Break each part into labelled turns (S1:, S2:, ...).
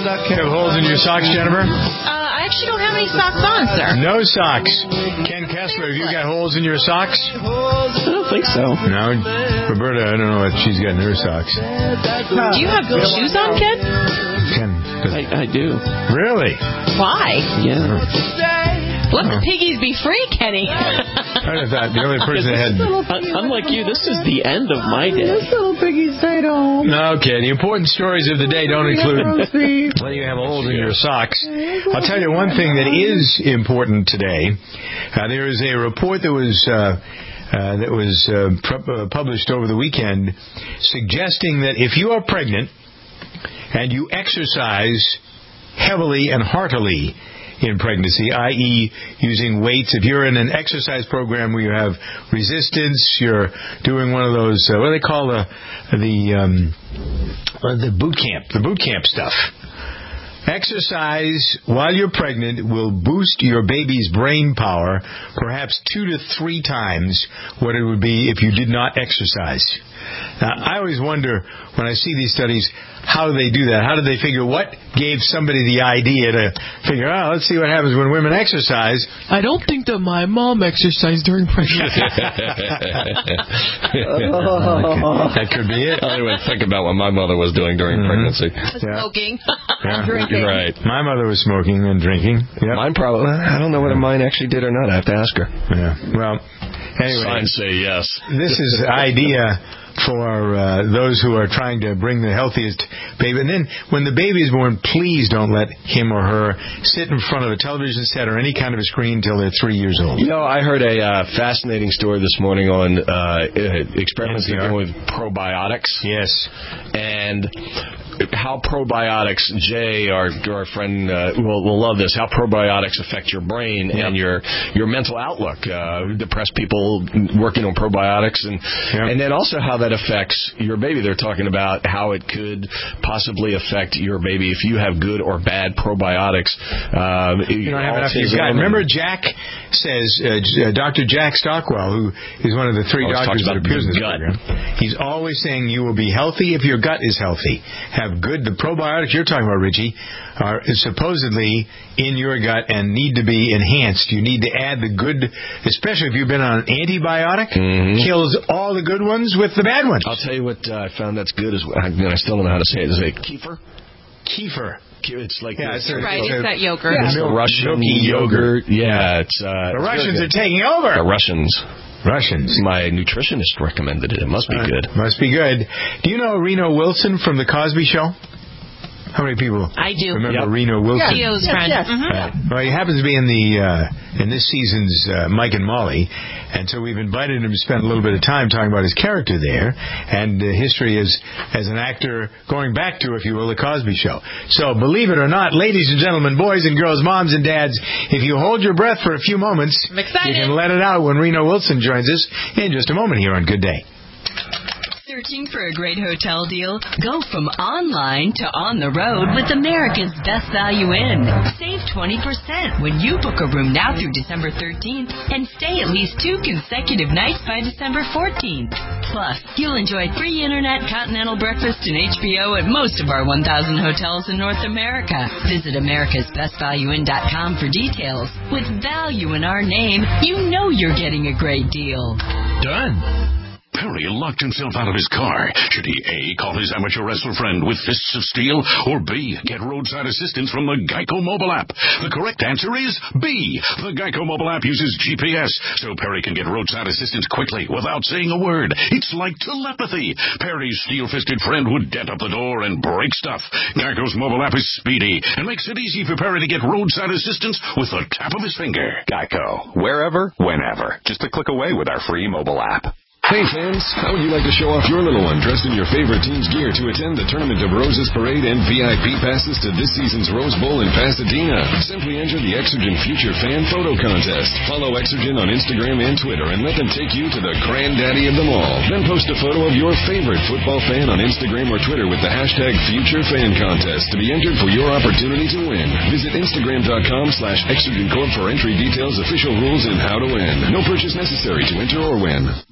S1: You have holes in your socks, Jennifer?
S2: I actually don't have any socks on, sir.
S1: No socks. Ken Kessler, have you got holes in your socks?
S3: I don't think so.
S1: No. Roberta, I don't know what she's got in her socks.
S2: Do you have shoes on, Ken?
S1: Ken.
S3: I do.
S1: Really?
S2: Why?
S3: Yeah.
S2: Let the piggies be free, Kenny.
S1: I thought the only person that had...
S3: Unlike you, this is the end of my day.
S4: This little piggy stayed home.
S1: Okay, the important stories of the day don't include letting you have holes in your socks. I'll tell you one thing that is important today. There is a report that was published over the weekend suggesting that if you are pregnant and you exercise heavily and heartily in pregnancy, i.e. using weights. If you're in an exercise program where you have resistance, you're doing one of those, what do they call the boot camp stuff. Exercise while you're pregnant will boost your baby's brain power perhaps 2 to 3 times what it would be if you did not exercise. Now, I always wonder when I see these studies, how do they do that? How do they figure what gave somebody the idea to figure out, let's see what happens when women exercise?
S3: I don't think that my mom exercised during pregnancy.
S1: That could be it.
S5: I don't even think about what my mother was doing during pregnancy.
S2: Smoking.
S5: Drinking. Right.
S1: My mother was smoking and drinking. Yep.
S5: Mine probably, I don't know whether mine actually did or not. I have to ask her.
S1: Yeah. Well, anyway.
S5: Signs say yes.
S1: This is the idea for those who are trying to bring the healthiest baby. And then when the baby is born, please don't let him or her sit in front of a television set or any kind of a screen until they're 3 years old.
S5: You know, I heard a fascinating story this morning on experiments they're doing with probiotics.
S1: Yes.
S5: And how probiotics, Jay, our friend, will love this, how probiotics affect your brain and your mental outlook. Depressed people working on probiotics. And then also how that affects your baby. They're talking about how it could possibly affect your baby if you have good or bad probiotics.
S1: You don't have enough of your gut. Remember Jack says, Dr. Jack Stockwell, who is one of the 3 doctors that appears in this program, he's always saying you will be healthy if your gut is healthy. The probiotics you're talking about, Richie, are supposedly in your gut and need to be enhanced. You need to add the good, especially if you've been on an antibiotic, kills all the good ones with the bad ones.
S5: I'll tell you what I found that's good is, I still don't know how to say it. Is it kefir?
S1: Kefir.
S5: It's like
S2: it's that yogurt.
S5: It's Russian yogurt. Yeah, it's
S1: the Russians are taking over.
S5: The Russians. My nutritionist recommended it. It must be good.
S1: Must be good. Do you know Reno Wilson from The Cosby Show? How many people
S2: I do
S1: remember Reno Wilson?
S2: Theo's friend.
S1: Yes. Well, he happens to be in this season's Mike and Molly, and so we've invited him to spend a little bit of time talking about his character there and history as an actor going back to, if you will, The Cosby Show. So believe it or not, ladies and gentlemen, boys and girls, moms and dads, if you hold your breath for a few moments, you can let it out when Reno Wilson joins us in just a moment here on Good Day.
S6: Searching for a great hotel deal? Go from online to on the road with America's Best Value Inn. Save 20% when you book a room now through December 13th and stay at least 2 consecutive nights by December 14th. Plus, you'll enjoy free internet, continental breakfast, and HBO at most of our 1,000 hotels in North America. Visit americasbestvalueinn.com for details. With value in our name, you know you're getting a great deal.
S7: Done. Perry locked himself out of his car. Should he A, call his amateur wrestler friend with fists of steel, or B, get roadside assistance from the Geico mobile app? The correct answer is B. The Geico mobile app uses GPS, so Perry can get roadside assistance quickly without saying a word. It's like telepathy. Perry's steel-fisted friend would dent up the door and break stuff. Geico's mobile app is speedy and makes it easy for Perry to get roadside assistance with the tap of his finger.
S8: Geico. Wherever, whenever. Just a click away with our free mobile app.
S9: Hey fans, how would you like to show off your little one dressed in your favorite team's gear to attend the Tournament of Roses Parade and VIP passes to this season's Rose Bowl in Pasadena? Simply enter the Exergen Future Fan Photo Contest. Follow Exergen on Instagram and Twitter and let them take you to the granddaddy of them all. Then post a photo of your favorite football fan on Instagram or Twitter with the hashtag FutureFanContest to be entered for your opportunity to win. Visit Instagram.com/ExergenCorp for entry details, official rules, and how to win. No purchase necessary to enter or win.
S10: Get ready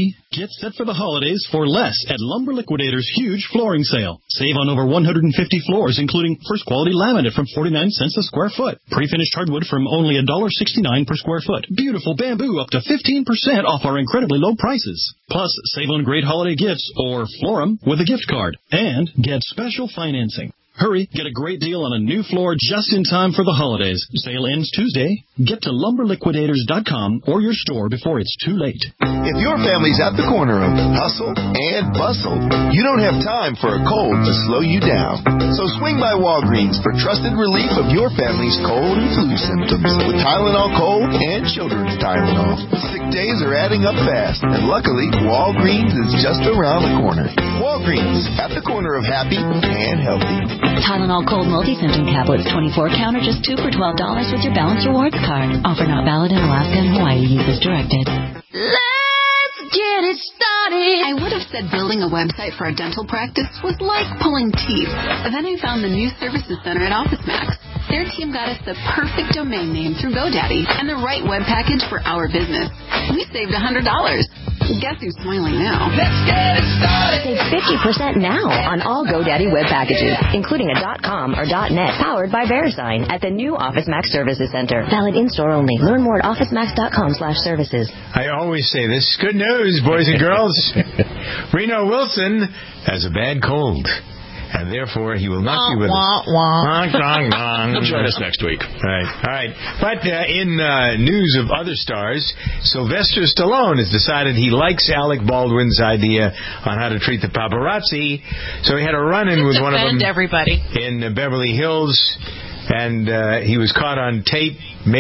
S10: Hurry! Get set for the holidays for less at Lumber Liquidators' huge flooring sale. Save on over 150 floors, including first-quality laminate from 49 cents a square foot. Pre-finished hardwood from only $1.69 per square foot. Beautiful bamboo up to 15% off our incredibly low prices. Plus, save on great holiday gifts or Florum with a gift card. And get special financing. Hurry, get a great deal on a new floor just in time for the holidays. Sale ends Tuesday. Get to lumberliquidators.com or your store before it's too late.
S11: If your family's at the corner of hustle and bustle, you don't have time for a cold to slow you down. So swing by Walgreens for trusted relief of your family's cold and flu symptoms with Tylenol Cold and Children's Tylenol. Sick days are adding up fast, and luckily, Walgreens is just around the corner. Walgreens, at the corner of happy and healthy.
S12: Tylenol Cold Multi-Symptom Tablets, 24 count, are just $2 for $12 with your Balance Rewards card. Offer not valid in Alaska and Hawaii. Use as directed.
S13: Let's get it started. I would have said building a website for a dental practice was like pulling teeth. But then I found the new services center at OfficeMax. Their team got us the perfect domain name through GoDaddy and the right web package for our business. We saved $100. Guess who's smiling now? Let's get it started.
S12: Save 50% now on all GoDaddy web packages, including a .com or .net powered by VeriSign at the new OfficeMax Services Center. Valid in-store only. Learn more at OfficeMax.com/services.
S1: I always say this is good news, boys and girls. Reno Wilson has a bad cold, and therefore he will not be with us.
S5: He'll join us next week.
S1: All right. But in news of other stars, Sylvester Stallone has decided he likes Alec Baldwin's idea on how to treat the paparazzi. So he had a run-in with one of them in Beverly Hills, and he was caught on tape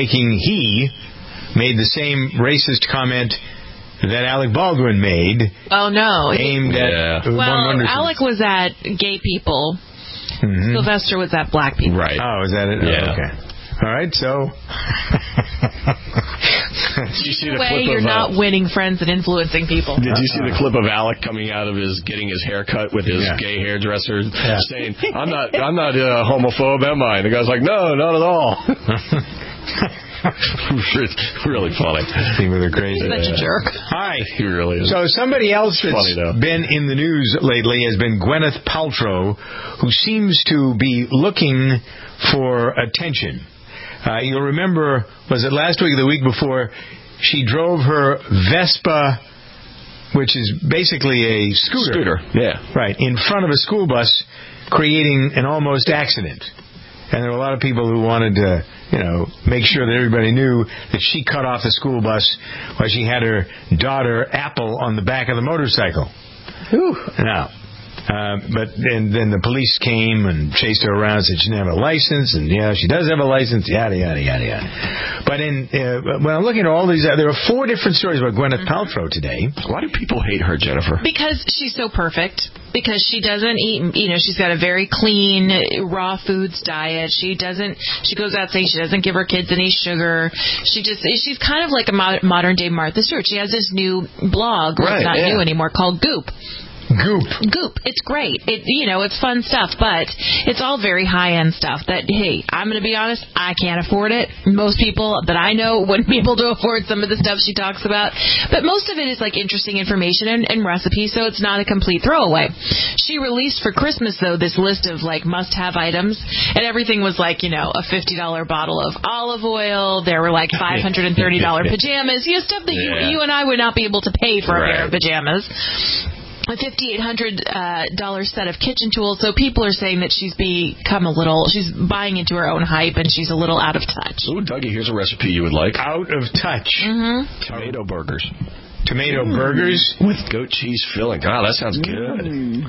S1: made the same racist comment that Alec Baldwin made.
S2: Oh, no.
S1: Aimed at...
S2: Well, Alec was at gay people. Mm-hmm. Sylvester was at black people.
S5: Right.
S1: Oh, is that it?
S5: Yeah.
S1: Oh, okay. All right, so...
S5: Did you see the clip
S2: you're not winning friends and influencing people.
S5: Did you see the clip of Alec coming out of getting his hair cut with his gay hairdresser saying, I'm not homophobe, am I? And the guy's like, no, not at all. Really funny.
S1: People are crazy.
S2: He's such a jerk.
S1: Hi.
S5: He really is.
S1: So somebody else that's been in the news lately has been Gwyneth Paltrow, who seems to be looking for attention. You'll remember, was it last week or the week before, she drove her Vespa, which is basically a scooter.
S5: Yeah.
S1: Right, in front of a school bus, creating an almost accident. And there were a lot of people who wanted to, make sure that everybody knew that she cut off the school bus while she had her daughter, Apple, on the back of the motorcycle.
S5: Whew.
S1: Now, but then the police came and chased her around and said she didn't have a license, and she does have a license, yada, yada, yada, yada. But when I'm looking at all these, there are 4 different stories about Gwyneth Paltrow today.
S5: Why do people hate her, Jennifer?
S2: Because she's so perfect. Because she doesn't eat, she's got a very clean, raw foods diet. She goes out saying she doesn't give her kids any sugar. She's kind of like a modern day Martha Stewart. She has this new blog, it's not new anymore, called Goop. Goop. It's great. It's fun stuff, but it's all very high-end stuff that, hey, I'm going to be honest, I can't afford it. Most people that I know wouldn't be able to afford some of the stuff she talks about. But most of it is like interesting information and recipes, so it's not a complete throwaway. She released for Christmas, though, this list of like must-have items, and everything was like, a $50 bottle of olive oil. There were like $530 pajamas. Stuff that you and I would not be able to pay for a pair of pajamas. A $5,800 set of kitchen tools. So people are saying that she's buying into her own hype, and she's a little out of touch.
S5: Ooh, Dougie, here's a recipe you would like.
S1: Out of touch.
S2: Mm-hmm.
S5: Tomato burgers.
S1: Tomato burgers?
S5: With goat cheese filling. Oh, that sounds good.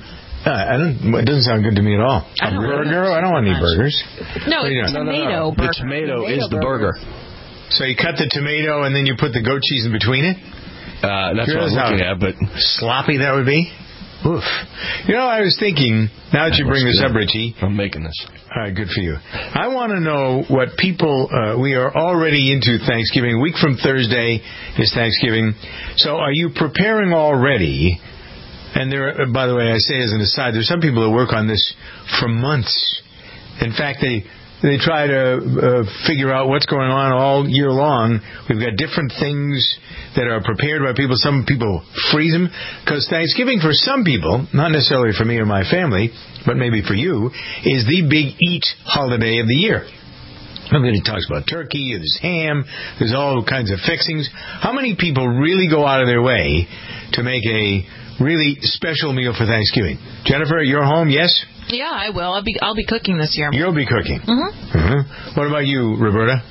S1: It doesn't sound good to me at all. I don't want any burgers.
S2: No, it's tomato burger.
S5: The tomato is the burger.
S1: So you cut the tomato and then you put the goat cheese in between it?
S5: That's what I'm looking at, but
S1: sloppy that would be. Oof. I was thinking, now that you bring this up, Richie.
S5: I'm making this.
S1: All right, good for you. I want to know what people, we are already into Thanksgiving. A week from Thursday is Thanksgiving. So are you preparing already? And by the way, I say as an aside, there's some people that work on this for months. In fact, they try to figure out what's going on all year long. We've got different things that are prepared by people. Some people freeze them, because Thanksgiving for some people, not necessarily for me or my family, but maybe for you, is the big eat holiday of the year. Everybody talks about turkey, there's ham, there's all kinds of fixings. How many people really go out of their way to make a really special meal for Thanksgiving? Jennifer, at your home, yes?
S2: Yeah, I will. I'll be cooking this year.
S1: You'll be cooking. What about you, Roberta?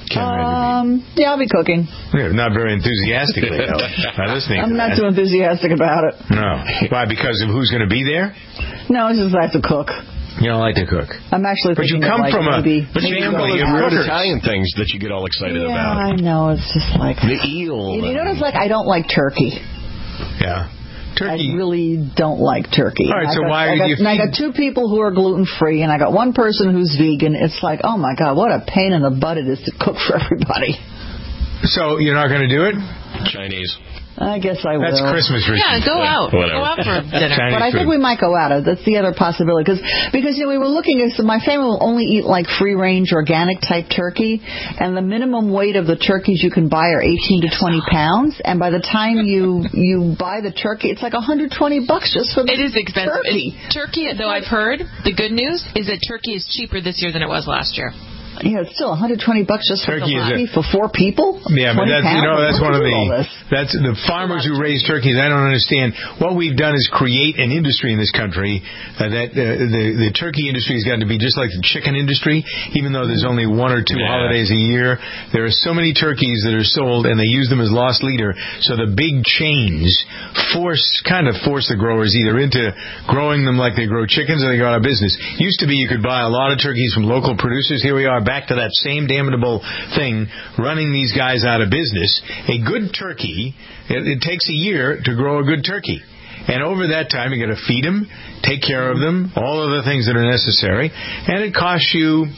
S4: Yeah, I'll be cooking.
S1: Yeah, not very enthusiastically, though.
S4: I'm not too enthusiastic about it.
S1: No. Why? Because of who's going to be there?
S4: No, it's just I have to cook.
S1: You don't like to cook.
S4: I'm actually thinking from a
S1: family
S5: of root Italian things that you get all excited about.
S4: Yeah, I know. It's just like
S5: the eel.
S4: You know what it's like? I don't like turkey.
S1: Yeah. Turkey.
S4: I really don't like turkey.
S1: All right, so why are you...
S4: And I got 2 people who are gluten-free, and I got 1 person who's vegan. It's like, oh, my God, what a pain in the butt it is to cook for everybody.
S1: So you're not going to do it?
S5: Chinese.
S4: I guess I will.
S1: That's Christmas, Richie.
S2: Yeah, go out. Go out for dinner.
S4: But I think we might go out. That's the other possibility. Because we were looking at, so my family will only eat like free-range organic type turkey, and the minimum weight of the turkeys you can buy are 18 to 20 pounds, and by the time you buy the turkey, it's like $120 just for the
S2: It is expensive.
S4: turkey.
S2: Turkey, though, I've heard, the good news is that turkey is cheaper this year than it was last year.
S4: Yeah, it's still $120 just for
S1: turkey
S4: the for 4 people.
S1: Yeah, but that's that's one of
S4: that's
S1: the farmers who raise turkeys. I don't understand. What we've done is create an industry in this country that the turkey industry has gotten to be just like the chicken industry. Even though there's only 1 or 2 holidays a year, there are so many turkeys that are sold, and they use them as loss leader. So the big chains force the growers either into growing them like they grow chickens, or they go out of business. Used to be you could buy a lot of turkeys from local producers. Here we are, back to that same damnable thing, running these guys out of business. A good turkey, it takes a year to grow a good turkey. And over that time, you got to feed them, take care of them, all of the things that are necessary. And it costs you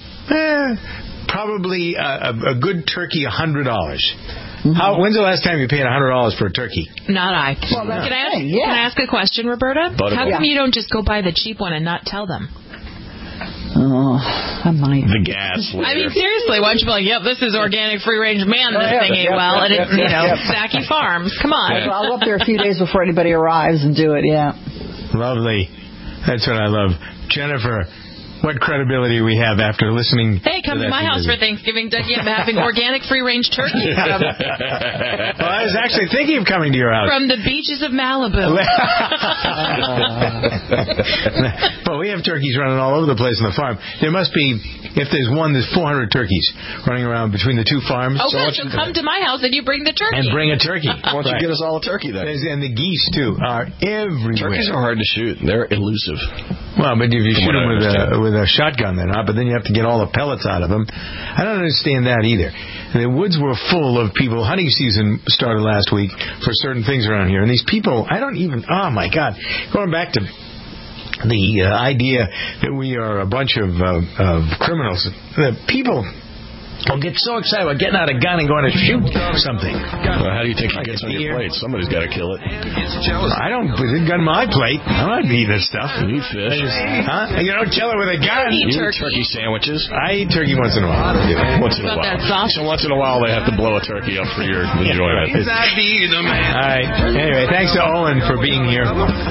S1: probably a good turkey $100. When's the last time you paid $100 for a turkey?
S2: Not I. Well, can I ask a question, Roberta? How come you don't just go buy the cheap one and not tell them?
S4: Oh, I might.
S5: The gas.
S2: I mean, seriously, why don't you be like, yep, this is organic free-range man, this thing ate well, and it's, Stacky Farms. Come on.
S4: I'll go up there a few days before anybody arrives and do it,
S1: Lovely. That's what I love. Jennifer, what credibility we have after listening.
S2: Hey, come to my house for Thanksgiving, Dougie. I'm having organic free-range turkey.
S1: Well, I was actually thinking of coming to your house.
S2: From the beaches of Malibu.
S1: Well, we have turkeys running all over the place on the farm. There must be, if there's 400 turkeys running around between the 2 farms.
S2: Oh, good. So come to my house and you bring the turkey.
S1: And bring a turkey.
S5: Why don't you get us all a turkey then?
S1: And the geese, too, are everywhere.
S5: Turkeys are hard to shoot. They're elusive.
S1: Well, but if you shoot them with a shotgun, they're not, but then you have to get all the pellets out of them. I don't understand that either. The woods were full of people. Hunting season started last week for certain things around here, and these people, oh my God, going back to the idea that we are a bunch of criminals. The people will get so excited about getting out a gun and going to shoot something.
S5: Well, how do you think it gets on your plate? Somebody's got to kill it.
S1: I don't put a gun on my plate. I'm not eating this stuff.
S5: You eat fish.
S1: You don't kill it with a gun.
S5: You eat turkey sandwiches.
S1: I eat turkey once in a while.
S5: Once in a while. So once in a while they have to blow a turkey up for your enjoyment.
S1: All right. Anyway, thanks to Owen for being here.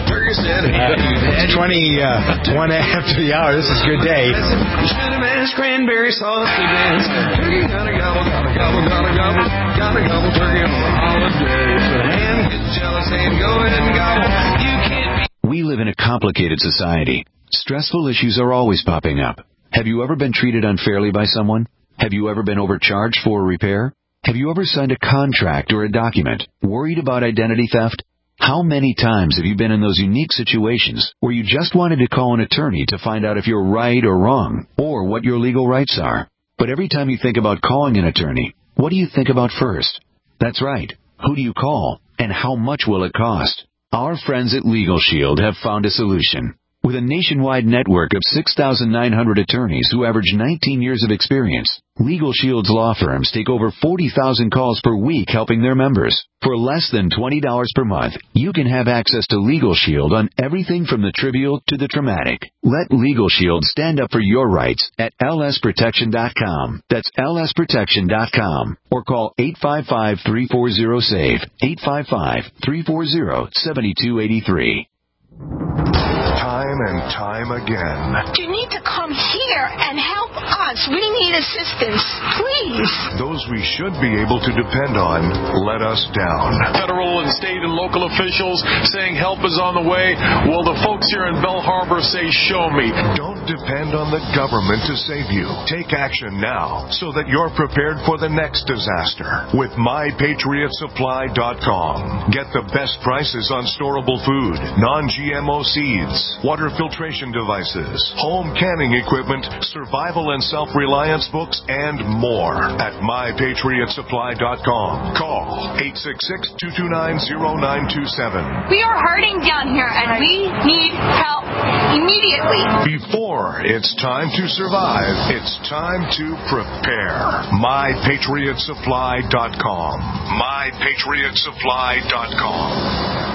S1: 21 after the hour. This is a good day.
S14: Cranberry sauce again. Turkey, gotta gobble, gotta gobble, gotta gobble, gotta gobble turkey on the holiday. So hand get jealous and go ahead and gobble. You can't be.
S15: We live in a complicated society. Stressful issues are always popping up. Have you ever been treated unfairly by someone? Have you ever been overcharged for a repair? Have you ever signed a contract or a document? Worried about identity theft? How many times have you been in those unique situations where you just wanted to call an attorney to find out if you're right or wrong, or what your legal rights are? But every time you think about calling an attorney, what do you think about first? That's right. Who do you call, and how much will it cost? Our friends at Legal Shield have found a solution. With a nationwide network of 6,900 attorneys who average 19 years of experience, Legal Shield's law firms take over 40,000 calls per week helping their members. For less than $20 per month, you can have access to Legal Shield on everything from the trivial to the traumatic. Let Legal Shield stand up for your rights at lsprotection.com. That's lsprotection.com. Or call 855-340-SAVE, 855-340-7283.
S16: Time and time again.
S17: You need to come here and help us. We need assistance, please.
S16: Those we should be able to depend on let us down.
S18: Federal and state and local officials saying help is on the way. Well, the folks here in Belle Harbor say, show me.
S16: Don't depend on the government to save you. Take action now so that you're prepared for the next disaster with MyPatriotSupply.com. Get the best prices on storable food, non-GMO seeds, water filtration devices, home canning equipment, survival and self-reliance books, and more at MyPatriotSupply.com. Call 866-229-0927.
S17: We are hurting down here, and we need help immediately.
S16: Before it's time to survive, it's time to prepare. MyPatriotSupply.com. MyPatriotSupply.com.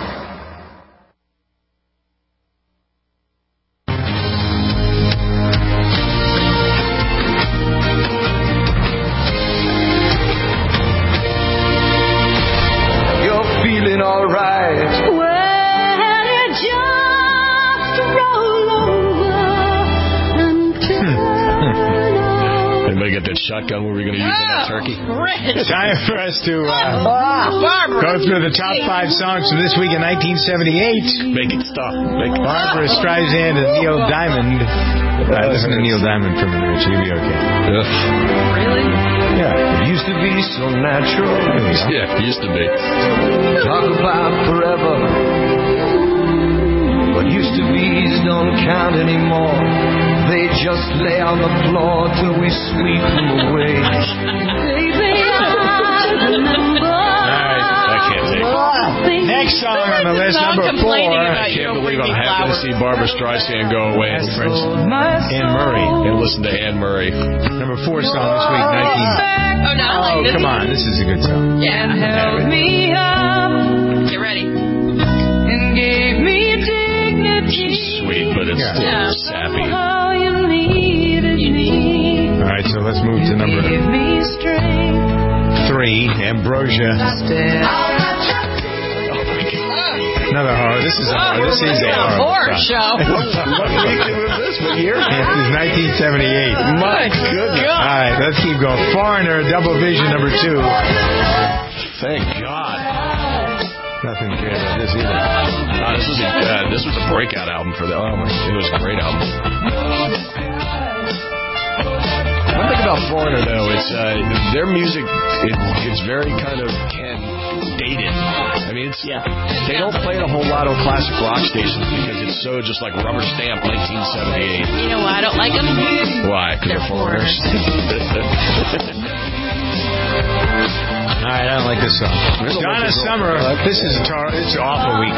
S14: Feeling alright.
S17: Well, you just roll over and
S5: Anybody get that shotgun where we're going to use on that turkey?
S1: Time for us to go through the top 5 songs from this week in 1978.
S5: Make it stop.
S1: Barbara Streisand and Neil Diamond. Listen to Neil Diamond for a minute. You'll be okay.
S14: Really?
S1: Yeah.
S14: It used to be so natural.
S5: Yeah, it used to be.
S14: Talk about forever. What used to be's don't count anymore. They just lay on the floor till we sweep them away.
S17: baby, I remember.
S5: I can't take it.
S1: Next song on the list, number 4.
S5: I can't believe I'm happy to see Barbara Streisand go away.
S1: Friends, Anne Murray.
S5: And listen to Anne Murray.
S1: Number 4 song this week, 19...
S2: Oh,
S1: come on. This is a good song.
S2: Yeah.
S14: Held me up.
S2: Get ready.
S14: And gave me dignity.
S5: Sweet, but it's still sappy.
S14: How you needed me.
S1: All right, so let's move to number 3, Ambrosia. Another horror. This is a horror. This is a
S2: horror show.
S5: What week was this? What year?
S1: This is 1978.
S5: My goodness.
S1: All right, let's keep going. Foreigner, Double Vision, number 2.
S5: Thank God.
S1: Nothing to care about this either.
S5: This was a breakout album for them. It was a great album. One thing about Foreigner, though, it's their music. It's very kind of dated. I mean, they don't play it a whole lot on classic rock stations because it's so just like rubber stamp 1978.
S2: You know why I don't like them?
S5: Why? Because they're foreigners.
S1: All right, I don't like this song. Donna Summer. This is it's an awful week.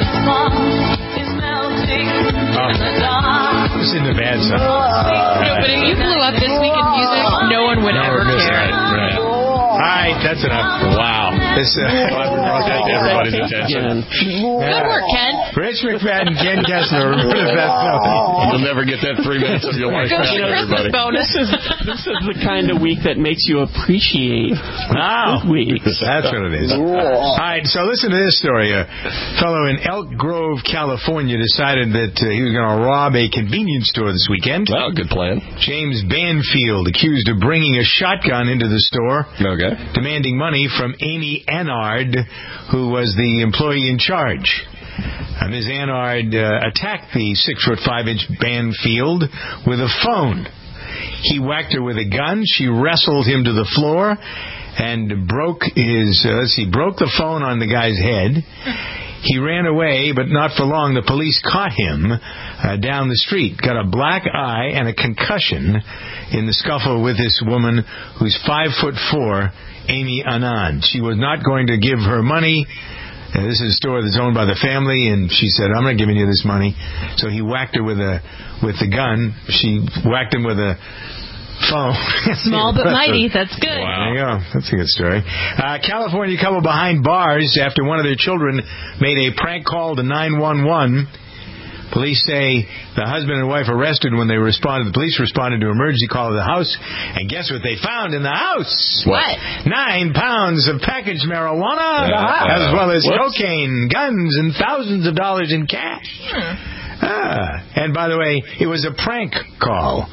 S1: This isn't a bad song.
S2: No, but if you blew up this week in music, no one would ever care.
S5: Right.
S1: All right, that's enough.
S5: Wow.
S1: This
S5: everybody's attention.
S2: Good work, Ken.
S1: Rich McFadden, Ken Kessler. Remember that.
S5: You'll never get that 3 minutes of your life back, everybody.
S2: Bonus.
S3: This is the kind of week that makes you appreciate weeks.
S1: That's what it is. All right, so listen to this story. A fellow in Elk Grove, California, decided that he was going to rob a convenience store this weekend.
S5: Well, good plan.
S1: James Banfield, accused of bringing a shotgun into the store, demanding money from Amy Annard, who was the employee in charge. Ms. Annard attacked the 6'5" Banfield with a phone. He whacked her with a gun. She wrestled him to the floor and broke the phone on the guy's head. He ran away, but not for long. The police caught him down the street. Got a black eye and a concussion in the scuffle with this woman who's 5'4", Amy Anand. She was not going to give her money, This is a store that's owned by the family, and she said, I'm not giving you this money. So he whacked her with the gun. She whacked him with a phone.
S2: Small but mighty. That's good.
S1: Wow. There you go. That's a good story. California couple behind bars after one of their children made a prank call to 911. Police say the husband and wife arrested when they responded. The police responded to an emergency call to the house, and guess what they found in the house?
S2: What?
S1: 9 pounds of packaged marijuana, as well as cocaine, guns, and thousands of dollars in cash. And by the way, it was a prank call.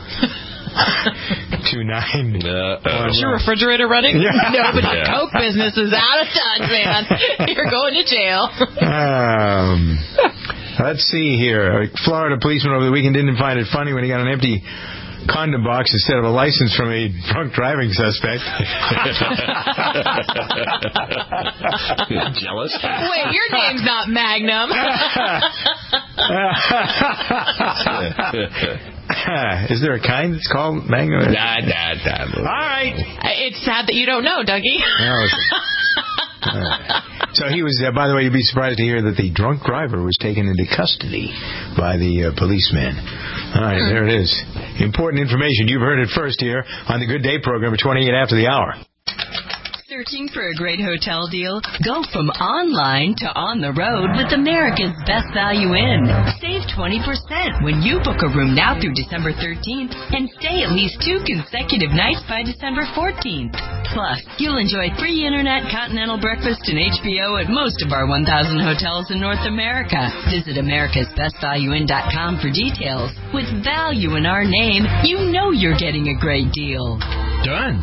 S1: 29.
S2: Is your refrigerator running?
S1: Yeah.
S2: No, but the Coke business is out of touch, man. You're going to jail.
S1: Let's see here. A Florida policeman over the weekend didn't find it funny when he got an empty condom box instead of a license from a drunk driving suspect.
S5: Jealous?
S2: Wait, your name's not Magnum.
S1: Is there a kind that's called Magnum?
S5: Nah.
S1: All right.
S2: It's sad that you don't know, Dougie.
S1: So he was, by the way, you'd be surprised to hear that the drunk driver was taken into custody by the policeman. All right, there it is. Important information. You've heard it first here on the Good Day program at 28 after the hour.
S6: Searching for a great hotel deal? Go from online to on the road with America's Best Value Inn. Save 20% when you book a room now through December 13th and stay at least 2 consecutive nights by December 14th. Plus, you'll enjoy free internet, continental breakfast, and HBO at most of our 1,000 hotels in North America. Visit americasbestvalueinn.com for details. With value in our name, you know you're getting a great deal.
S1: Done.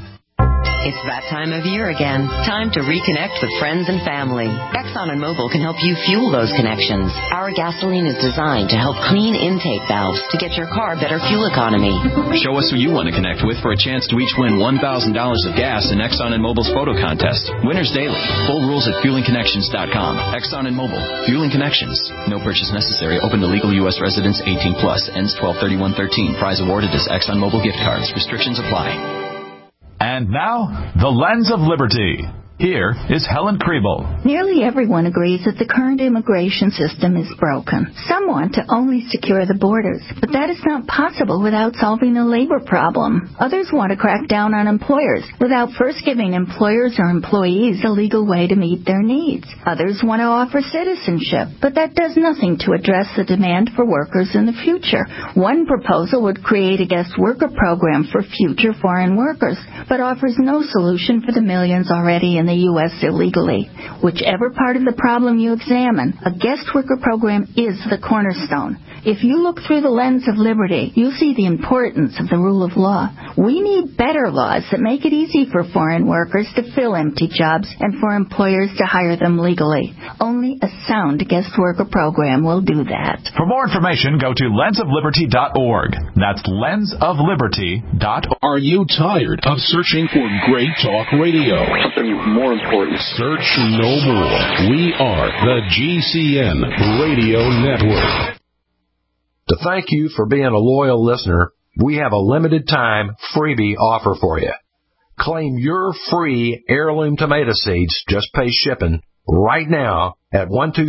S12: It's that time of year again. Time to reconnect with friends and family. Exxon and Mobil can help you fuel those connections. Our gasoline is designed to help clean intake valves to get your car better fuel economy.
S19: Show us who you want to connect with for a chance to each win $1,000 of gas in Exxon and Mobil's photo contest. Winners daily. Full rules at fuelingconnections.com. Exxon and Mobil. Fueling Connections. No purchase necessary. Open to legal U.S. residents 18+. Ends 12/31/13. Prize awarded is Exxon Mobil gift cards. Restrictions apply.
S20: And now, the Lens of Liberty. Here is Helen Kriebel.
S21: Nearly everyone agrees that the current immigration system is broken. Some want to only secure the borders, but that is not possible without solving the labor problem. Others want to crack down on employers without first giving employers or employees a legal way to meet their needs. Others want to offer citizenship, but that does nothing to address the demand for workers in the future. One proposal would create a guest worker program for future foreign workers, but offers no solution for the millions already in the U.S. illegally. Whichever part of the problem you examine, a guest worker program is the cornerstone. If you look through the lens of liberty, you'll see the importance of the rule of law. We need better laws that make it easy for foreign workers to fill empty jobs and for employers to hire them legally. Only a sound guest worker program will do that.
S20: For more information, go to lensofliberty.org. That's lensofliberty.org.
S22: Are you tired of searching for great talk radio? Something more important. Search no more. We are the GCN Radio Network.
S23: To thank you for being a loyal listener, we have a limited time freebie offer for you. Claim your free heirloom tomato seeds, just pay shipping, right now at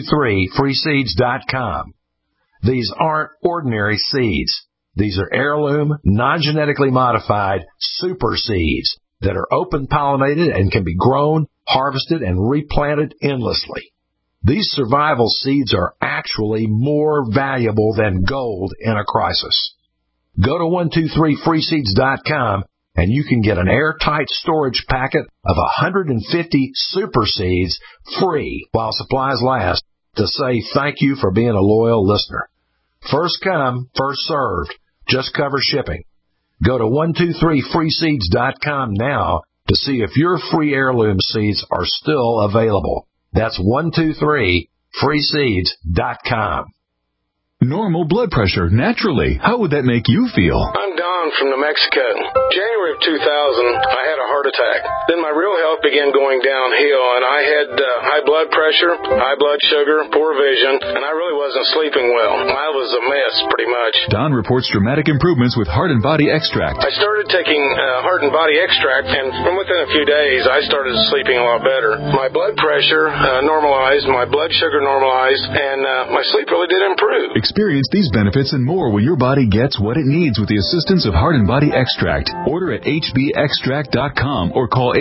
S23: 123freeseeds.com. These aren't ordinary seeds. These are heirloom, non-genetically modified super seeds that are open pollinated and can be grown, harvested, and replanted endlessly. These survival seeds are actually more valuable than gold in a crisis. Go to 123freeseeds.com and you can get an airtight storage packet of 150 super seeds free while supplies last to say thank you for being a loyal listener. First come, first served. Just cover shipping. Go to 123freeseeds.com now to see if your free heirloom seeds are still available. That's 123freeseeds.com.
S22: normal blood pressure naturally. How would that make you feel?
S7: I'm Don from New Mexico. January of 2000, I had a heart attack. Then my real health began going downhill, and I had high blood pressure, high blood sugar, poor vision, and I really wasn't sleeping well. I was a mess, pretty much.
S22: Don reports dramatic improvements with Heart and Body Extract.
S7: I started taking Heart and Body Extract, and within a few days, I started sleeping a lot better. My blood pressure normalized, my blood sugar normalized, and my sleep really did improve.
S22: Experience these benefits and more when your body gets what it needs with the assistance of Heart and Body Extract. Order at hbextract.com or call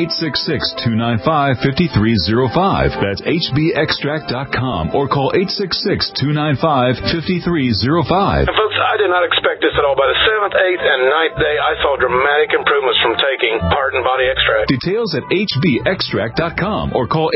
S22: 866-295-5305. That's hbextract.com or call 866-295-5305.
S7: And folks, I did not expect this at all. By the 7th, 8th, and 9th day, I saw dramatic improvements from taking Heart and Body Extract.
S22: Details at hbextract.com or call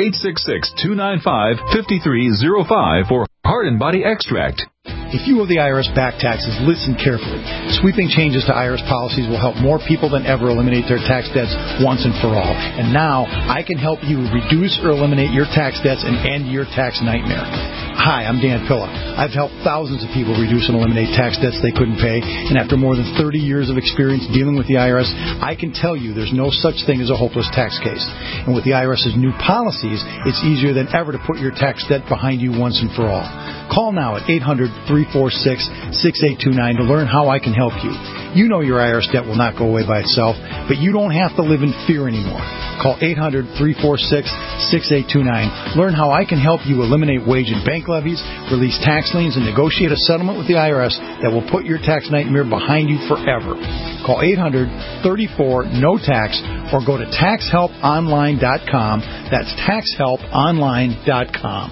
S22: 866-295-5305 for Heart and Body Extract.
S8: If you owe the IRS back taxes, listen carefully. Sweeping changes to IRS policies will help more people than ever eliminate their tax debts once and for all. And now, I can help you reduce or eliminate your tax debts and end your tax nightmare. Hi, I'm Dan Pilla. I've helped thousands of people reduce and eliminate tax debts they couldn't pay, and after more than 30 years of experience dealing with the IRS, I can tell you there's no such thing as a hopeless tax case. And with the IRS's new policies, it's easier than ever to put your tax debt behind you once and for all. Call now at 800-346-6829 to learn how I can help you. You know your IRS debt will not go away by itself, but you don't have to live in fear anymore. Call 800-346-6829. Learn how I can help you eliminate wage and bank levies, release tax liens, and negotiate a settlement with the IRS that will put your tax nightmare behind you forever. Call 800-34-NO-TAX or go to taxhelponline.com. That's taxhelponline.com.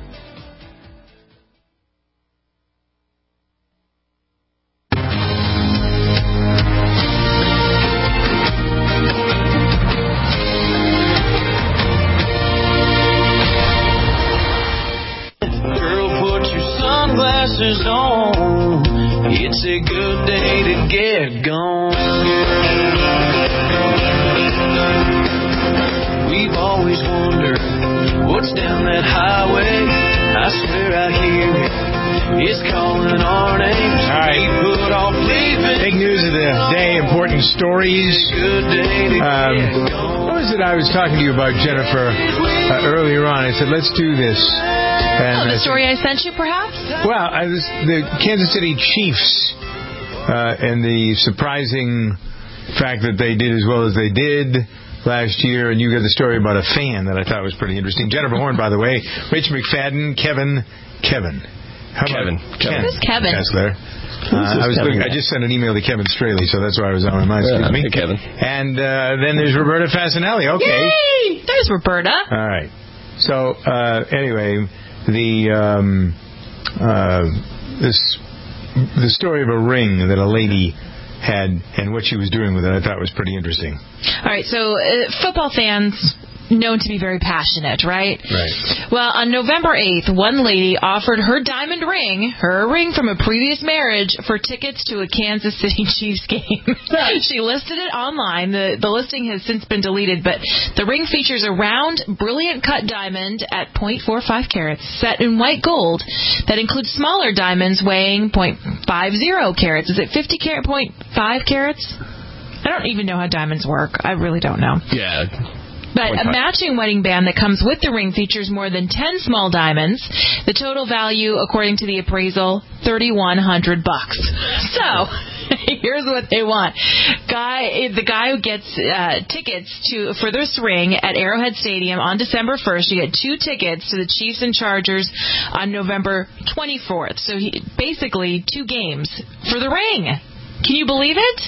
S14: On. It's a good day to get gone. We've always wondered what's down that highway. I swear I hear it. It's calling our names.
S1: All right.
S14: Put off leaving.
S1: Big news of the day, important stories. What was it I was talking to you about, Jennifer, earlier on? I said, let's do this. And
S2: the story I sent you, perhaps?
S1: Well, the Kansas City Chiefs and the surprising fact that they did as well as they did last year, and you got the story about a fan that I thought was pretty interesting. Jennifer Horn, by the way, Rich McFadden, Kevin.
S2: Who's Kevin?
S1: Kessler. I just sent an email to Kevin Straley, so that's why I was on my mind. Excuse me.
S5: Hey, Kevin.
S1: And then there's Roberta Fasanelli. Okay.
S2: Yay! There's Roberta.
S1: All right. So, anyway, the story of a ring that a lady had and what she was doing with it, I thought was pretty interesting.
S2: All right, so football fans known to be very passionate, right?
S1: Right.
S2: Well, on November 8th, one lady offered her diamond ring, her ring from a previous marriage, for tickets to a Kansas City Chiefs game. She listed it online. The listing has since been deleted, but the ring features a round, brilliant cut diamond at 0.45 carats, set in white gold, that includes smaller diamonds weighing 0.50 carats. Is it 50 carat, 0.5 carats? I don't even know how diamonds work. I really don't know.
S5: Yeah.
S2: But a matching wedding band that comes with the ring features more than 10 small diamonds. The total value, according to the appraisal, $3,100. So, here's what they want. The guy who gets tickets for this ring at Arrowhead Stadium on December 1st, you get 2 tickets to the Chiefs and Chargers on November 24th. So, basically, 2 games for the ring. Can you believe it?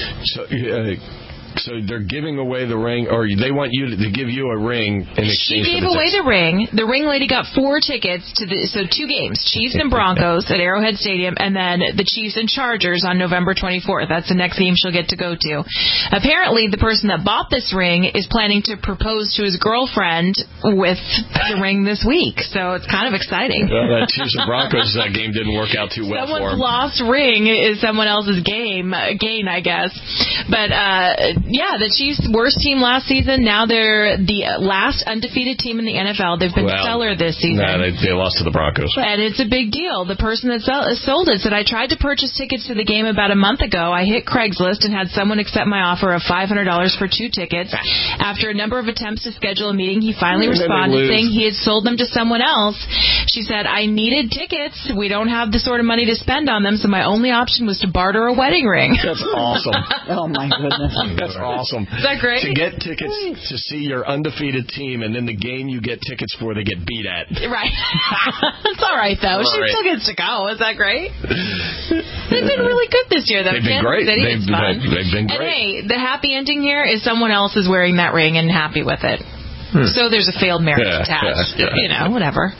S5: So they're giving away the ring, or they want you to give you a ring in exchange for the
S2: She gave away the ring. The ring lady got 4 tickets to 2 games, Chiefs and Broncos at Arrowhead Stadium, and then the Chiefs and Chargers on November 24th. That's the next game she'll get to go to. Apparently, the person that bought this ring is planning to propose to his girlfriend with the ring this week, so it's kind of exciting.
S5: Well, that Chiefs and Broncos game didn't work out too well for him.
S2: Someone's lost ring is someone else's gain, I guess. But the Chiefs' worst team last season. Now they're the last undefeated team in the NFL. They've been stellar this season.
S5: No, they lost to the Broncos.
S2: And it's a big deal. The person that sold it said, I tried to purchase tickets to the game about a month ago. I hit Craigslist and had someone accept my offer of $500 for 2 tickets. After a number of attempts to schedule a meeting, he finally responded saying he had sold them to someone else. She said, I needed tickets. We don't have the sort of money to spend on them, so my only option was to barter a wedding ring.
S5: That's awesome.
S4: Oh, my goodness.
S5: That's awesome.
S2: Is that great?
S5: To get tickets to see your undefeated team, and then the game you get tickets for, they get beat at.
S2: Right. It's all right, though. She still gets to go. Is that great? They've been really good this year, though.
S5: They've been great. They've been great.
S2: And hey, the happy ending here is someone else is wearing that ring and happy with it. So there's a failed marriage attached. You know, whatever.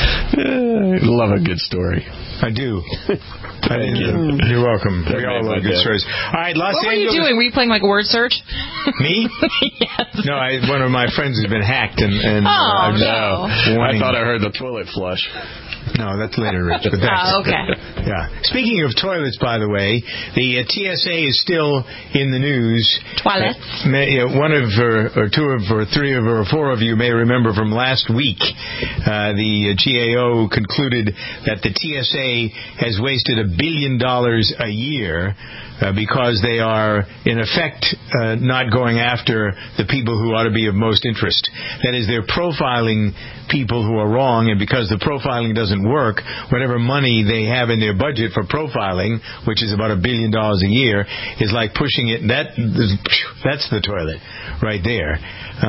S5: Love a good story.
S1: I do. Thank you. You're welcome. We all love good stories. All right, Los Angeles.
S2: What were you doing? Were you playing like a word search?
S1: Me?
S2: Yes.
S1: No, one of my friends has been hacked, and
S5: I thought I heard the toilet flush.
S1: No, that's later, Rich. But that's,
S2: okay.
S1: Yeah. Speaking of toilets, by the way, the TSA is still in the news.
S2: Toilets.
S1: One of, or two of, or three of, or four of you may remember from last week, the GAO concluded that the TSA has wasted $1 billion a year because they are, in effect, not going after the people who ought to be of most interest. That is, they're profiling people who are wrong, and because the profiling doesn't work, whatever money they have in their budget for profiling, which is about $1 billion a year, is like pushing it. That's the toilet right there.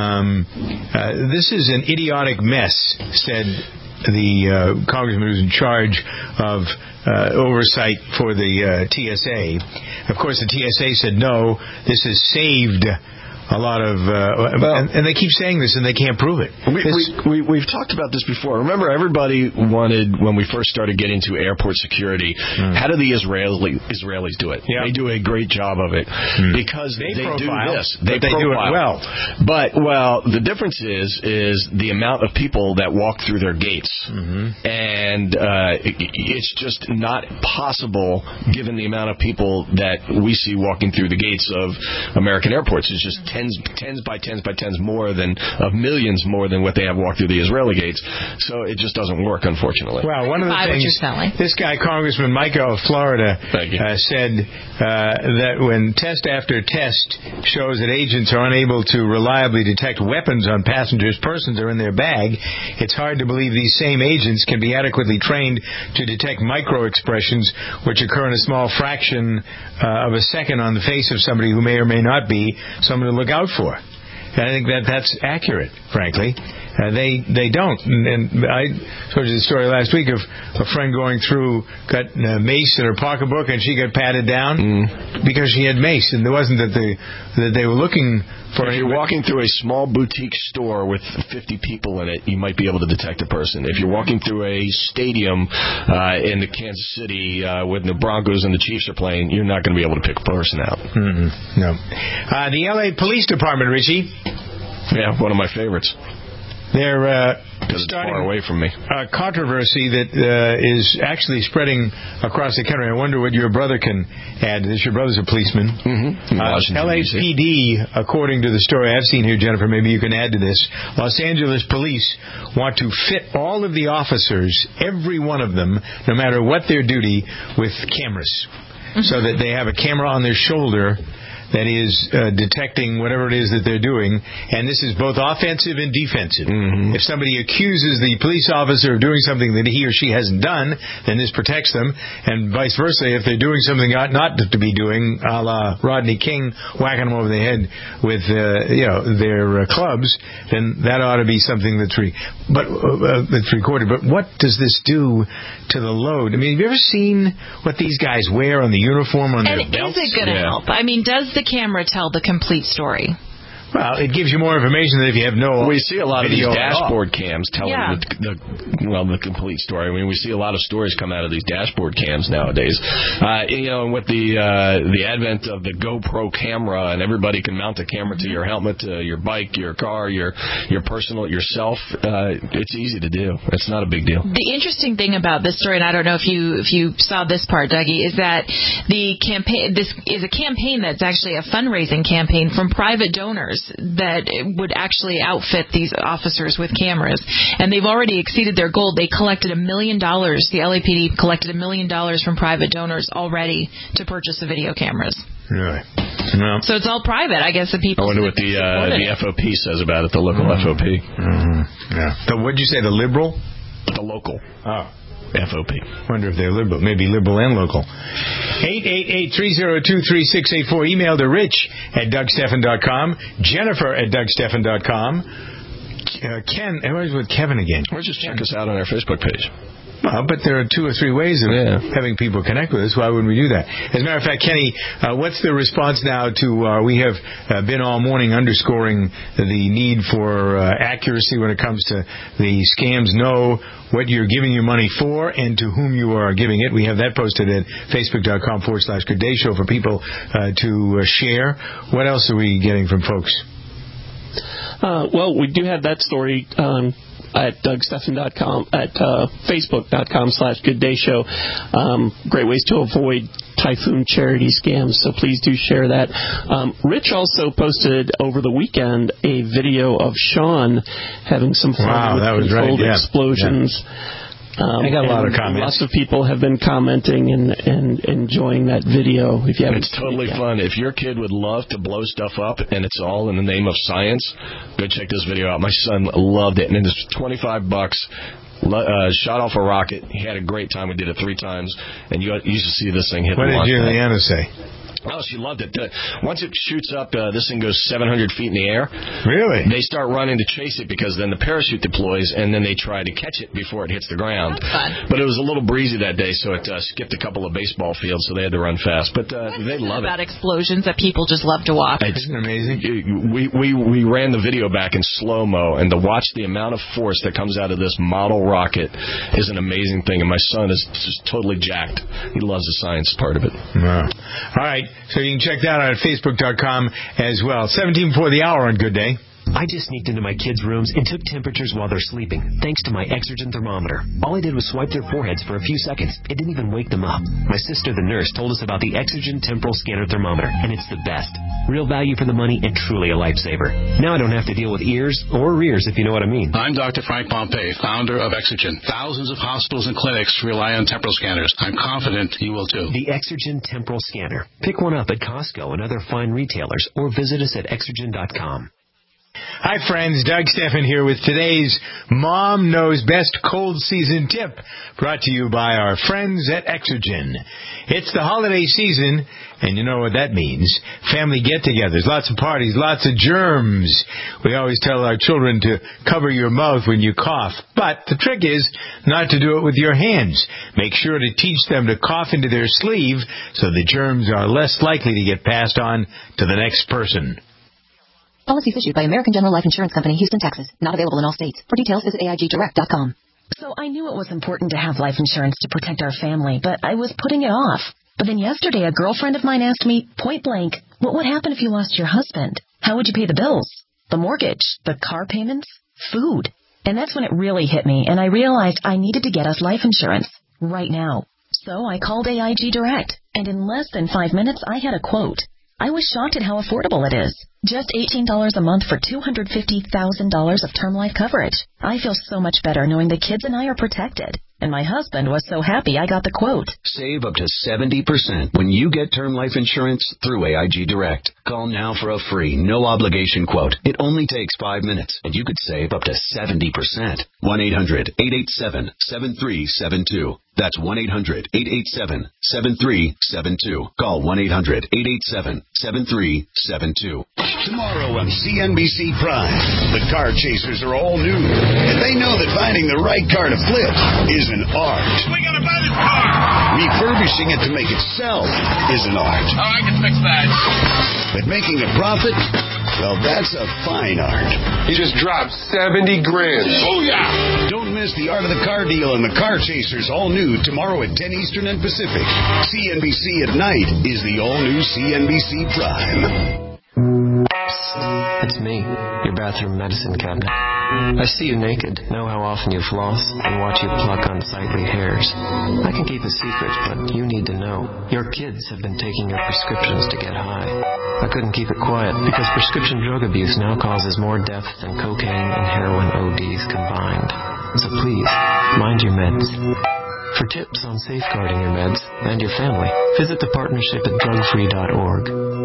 S1: This is an idiotic mess, said the congressman who's in charge of oversight for the TSA. Of course, the TSA said, no, this has saved a lot of, and they keep saying this and they can't prove it.
S5: We've talked about this before. Remember, everybody wanted, when we first started getting to airport security, how do the Israelis do it? Yep. They do a great job of it because they profile, do this. They do it well. But, the difference is the amount of people that walk through their gates. And it's just not possible, given the amount of people that we see walking through the gates of American airports. It's just tens by tens more than of millions more than what they have walked through the Israeli gates. So it just doesn't work, unfortunately.
S1: Well, one of the things this guy, Congressman Micah of Florida, said that when test after test shows that agents are unable to reliably detect weapons on passengers' persons or in their bag, it's hard to believe these same agents can be adequately trained to detect micro expressions which occur in a small fraction of a second on the face of somebody who may or may not be someone to look out for. And I think that's accurate, frankly. They don't. And I told you the story last week of a friend going through, got mace in her pocketbook, and she got patted down because she had mace. And it wasn't that they were looking for.
S5: If you're walking through a small boutique store with 50 people in it, you might be able to detect a person. If you're walking through a stadium in the Kansas City when the Broncos and the Chiefs are playing, you're not going to be able to pick a person out.
S1: No. The L.A. Police Department, Richie.
S5: Yeah, one of my favorites.
S1: They're
S5: starting far away from me.
S1: A controversy that is actually spreading across the country. I wonder what your brother can add. Your brother's a policeman. LAPD, according to the story I've seen here, Jennifer, maybe you can add to this. Los Angeles police want to fit all of the officers, every one of them, no matter what their duty, with cameras. So that they have a camera on their shoulder that is detecting whatever it is that they're doing, and this is both offensive and defensive. If somebody accuses the police officer of doing something that he or she hasn't done, then this protects them, and vice versa. If they're doing something not to be doing, a la Rodney King whacking them over the head with their clubs, then that ought to be something that's recorded. But what does this do to the load? I mean, have you ever seen what these guys wear on the uniform on their belts?
S2: Is it going to help? I mean, does the camera tell the complete story?
S1: Well, it gives you more information than if you have no.
S5: We see a lot of these dashboard cams telling
S2: Yeah.
S5: the complete story. I mean, we see a lot of stories come out of these dashboard cams nowadays. And with the advent of the GoPro camera, and everybody can mount a camera to your helmet, to your bike, your car, your personal, yourself. It's easy to do. It's not a big deal.
S2: The interesting thing about this story, and I don't know if you saw this part, Dougie, is that this is a campaign that's actually a fundraising campaign from private donors that would actually outfit these officers with cameras. And they've already exceeded their goal. They collected $1 million. The LAPD collected $1 million from private donors already to purchase the video cameras.
S1: Really? No.
S2: So it's all private, I guess. The people.
S5: I wonder what the FOP says about it. The local FOP.
S1: Yeah. What'd you say? The liberal?
S5: The local.
S1: Oh.
S5: FOP.
S1: Wonder if they're liberal. Maybe liberal and local. 888-302-3684. Email to rich@DougStephan.com. Jennifer@DougStephan.com. Ken, where's with Kevin again?
S5: Or just check us out on our Facebook page.
S1: Well, but there are 2 or 3 ways of having people connect with us. Why wouldn't we do that? As a matter of fact, Kenny, what's the response now to we have been all morning underscoring the need for accuracy when it comes to the scams. Know what you're giving your money for and to whom you are giving it. We have that posted at Facebook.com/Good Day Show for people to share. What else are we getting from folks?
S3: Well, we do have that story at DougStephan.com, at Facebook.com/Good Day Show. Great ways to avoid typhoon charity scams, so please do share that. Rich also posted over the weekend a video of Sean having some fun with controlled explosions.
S1: I got a lot of comments.
S3: Lots of people have been commenting and enjoying that video. If you haven't,
S5: it's totally fun. If your kid would love to blow stuff up and it's all in the name of science, go check this video out. My son loved it, and it's $25. Shot off a rocket. He had a great time. We did it 3 times, and you used to see this thing hit.
S1: What did Juliana say?
S5: Oh, she loved it. Once it shoots up, this thing goes 700 feet in the air.
S1: Really?
S5: They start running to chase it because then the parachute deploys, and then they try to catch it before it hits the ground.
S2: That's fun.
S5: But it was a little breezy that day, so it skipped a couple of baseball fields, so they had to run fast. But they love it.
S2: About explosions that people just love to watch.
S1: Isn't it amazing?
S5: We ran the video back in slow-mo, and to watch the amount of force that comes out of this model rocket is an amazing thing, and my son is just totally jacked. He loves the science part of it.
S1: Wow. All right. So you can check that out at Facebook.com as well. 17 before the hour on Good Day.
S9: I just sneaked into my kids' rooms and took temperatures while they're sleeping, thanks to my Exergen thermometer. All I did was swipe their foreheads for a few seconds. It didn't even wake them up. My sister, the nurse, told us about the Exergen Temporal Scanner Thermometer, and it's the best. Real value for the money and truly a lifesaver. Now I don't have to deal with ears or rears, if you know what I mean.
S10: I'm Dr. Frank Pompey, founder of Exergen. Thousands of hospitals and clinics rely on temporal scanners. I'm confident you will too.
S9: The Exergen Temporal Scanner. Pick one up at Costco and other fine retailers, or visit us at Exergen.com.
S1: Hi, friends. Doug Stephan here with today's Mom Knows Best Cold Season Tip, brought to you by our friends at Exergen. It's the holiday season, and you know what that means. Family get-togethers, lots of parties, lots of germs. We always tell our children to cover your mouth when you cough, but the trick is not to do it with your hands. Make sure to teach them to cough into their sleeve so the germs are less likely to get passed on to the next person.
S11: Policies issued by American General Life Insurance Company, Houston, Texas. Not available in all states. For details, visit AIGdirect.com.
S24: So I knew it was important to have life insurance to protect our family, but I was putting it off. But then yesterday, a girlfriend of mine asked me, point blank, what would happen if you lost your husband? How would you pay the bills? The mortgage? The car payments? Food? And that's when it really hit me, and I realized I needed to get us life insurance. Right now. So I called AIG Direct, and in less than 5 minutes, I had a quote. I was shocked at how affordable it is. Just $18 a month for $250,000 of term life coverage. I feel so much better knowing the kids and I are protected. And my husband was so happy I got the quote.
S15: Save up to 70% when you get term life insurance through AIG Direct. Call now for a free, no-obligation quote. It only takes 5 minutes, and you could save up to 70%. 1-800-887-7372. That's 1-800-887-7372. Call 1-800-887-7372.
S25: Tomorrow on CNBC Prime, the car chasers are all new, and they know that finding the right car to flip is an art.
S14: We gotta buy this car!
S25: Refurbishing it to make it sell is an art.
S14: Oh, I can fix that.
S25: But making a profit Well, that's a fine art.
S6: He just dropped 70 grand.
S25: Oh, yeah. Don't miss the Art of the Car deal and the Car Chasers, all new tomorrow at 10 Eastern and Pacific. CNBC at night is the all-new CNBC Prime.
S13: It's me, your bathroom medicine cabinet. I see you naked, know how often you floss, and watch you pluck unsightly hairs. I can keep a secret, but you need to know. Your kids have been taking your prescriptions to get high. I couldn't keep it quiet because prescription drug abuse now causes more death than cocaine and heroin ODs combined. So please, mind your meds. For tips on safeguarding your meds and your family, visit the partnership at drugfree.org.